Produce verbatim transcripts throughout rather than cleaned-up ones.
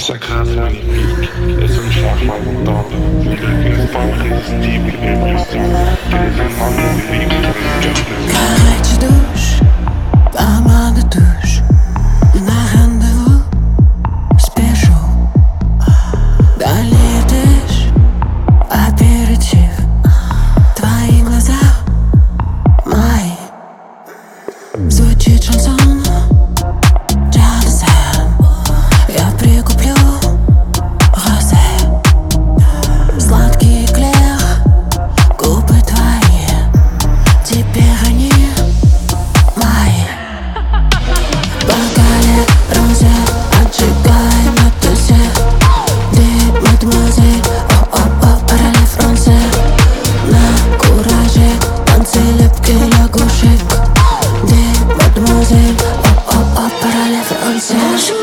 Сакрасный пик, es un Schachmann da, wir drücken Spark ins Tiefe Impression, der Mann bewegt den Горячий душ, помада тушь, на рандеву спешу. Долетишь, аперитив, твои глаза мои. Звучит шансон, Джансон, я прикуплю розе. Сладкий эклер, губы твои, теперь они мои. В бокале розе, отжигай на тузе. Ты, мадемуазель, о-о-о, параллель франце. На кураже, танцы лепкий лягушек. Ты, мадемуазель, о-о-о, параллель франце.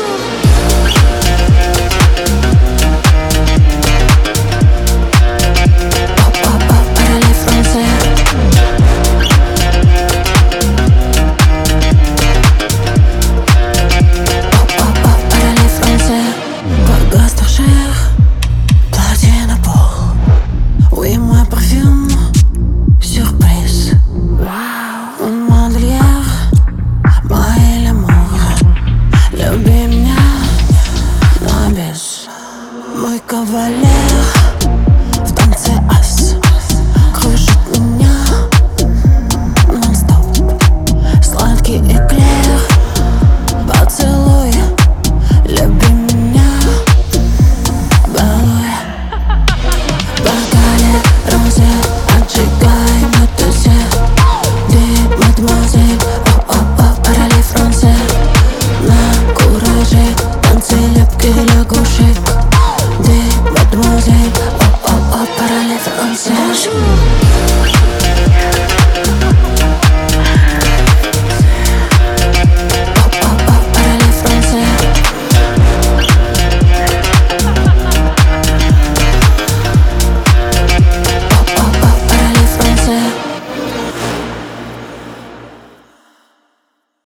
Oui, moi parfum, surprise. Un модельер, мой l'amour. Люби меня, но без. Мой кавалер в танце ас кружит меня нон-стоп. Сладкий эклер, поцелуй. Люби меня, балуй. В бокале розе, отжигай на тузе. Ты, мадемуазель, о-о-о, параллель франце. На кураже, танцы лепкий лягушек. Ты, мадемуазель, о-о-о, параллель франце.